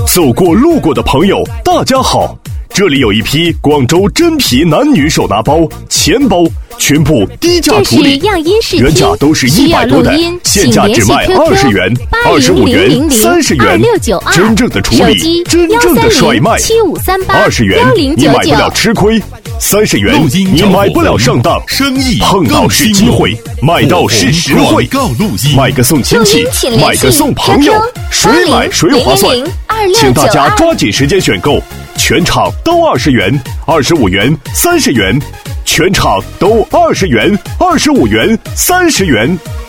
走过路过的朋友，大家好，这里有一批广州真皮男女手拿包、钱包，全部低价处理，原价都是100多的，现价只卖20元、25元、30元，真正的处理，真正的甩卖。20元你买不了吃亏，30元你买不了上当，碰到是机会，买到是实惠，买个送亲戚，买个送朋友，谁买谁划算，请大家抓紧时间选购，全场都20元、25元、30元，全场都20元、25元、30元。